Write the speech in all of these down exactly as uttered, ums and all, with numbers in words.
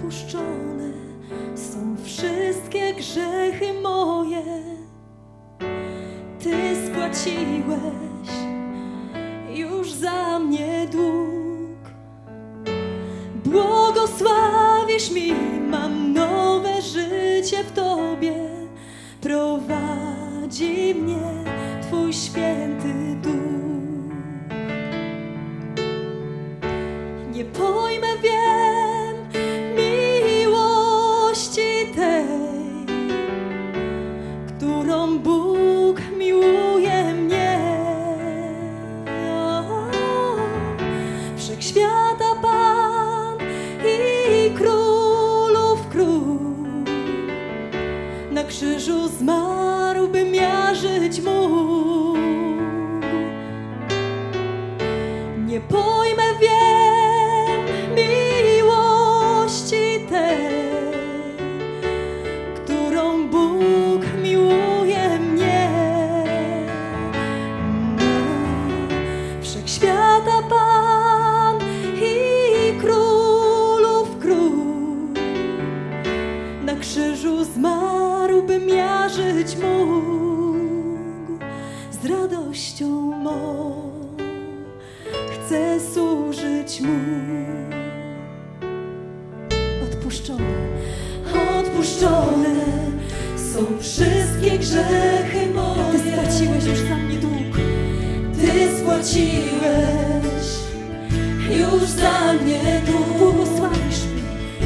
Odpuszczone są wszystkie grzechy moje. Ty spłaciłeś już za mnie dług. Błogosławisz mi, mam nowe życie w Tobie. Prowadzi mnie Twój święty duch. Nie pojmę, wiem, miłości tej, którą Bóg miłuje mnie. Wszechświata Pan i królów król, na krzyżu zmarł, by miażyć mógł. Nie pojmę, wiem, miłości tej, którą Bóg miłuje mnie. Wszechświata Pan i królów król, na krzyżu zmarł, by miażyć mógł. Z radością mą chcę służyć Mu. Odpuszczone, odpuszczone są wszystkie grzechy moje. Ty spłaciłeś już za mnie dług. Ty spłaciłeś już za mnie dług. Błogosławisz mi,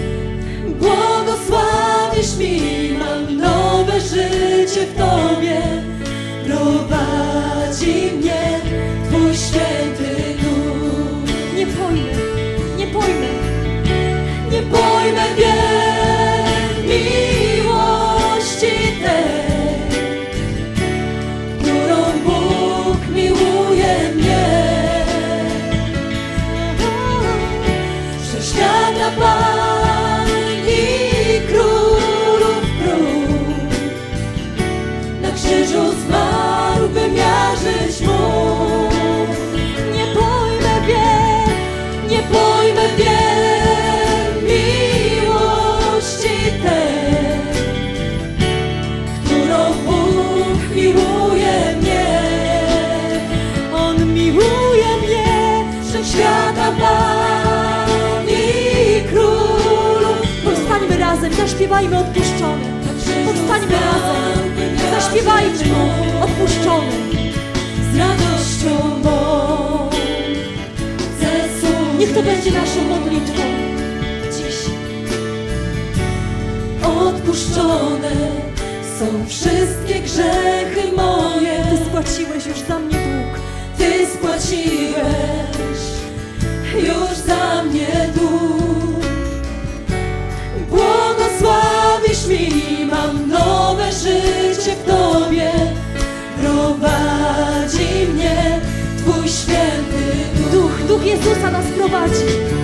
błogosławisz mi, mam nowe życie w Tobie. Prowadzi mnie Twój święty duch. Nie pojmę, nie pojmę, nie pojmę, wiem, miłości tej, którą Bóg miłuje mnie. Wszechświata Pan i królów król, na krzyżu zmarł, by miażyć mógł. Nie pojmę, wiem, nie pojmę, wiem, miłości tej, którą Bóg miłuje mnie. On miłuje mnie, Wszechświata Pan i królów. Powstańmy razem, zaśpiewajmy odpuszczone. Powstańmy razem, zaśpiewajmy odpuszczone. Z radością mą chcę służyć. Niech to będzie naszą modlitwą dziś. Odpuszczone są wszystkie grzechy moje. Ty spłaciłeś już za mnie dług. Ty spłaciłeś już za mnie dług. Błogosławisz mi, mam nowe życie w Tobie. Prowadzi mnie Twój święty duch. Duch, Duch Jezusa nas prowadzi.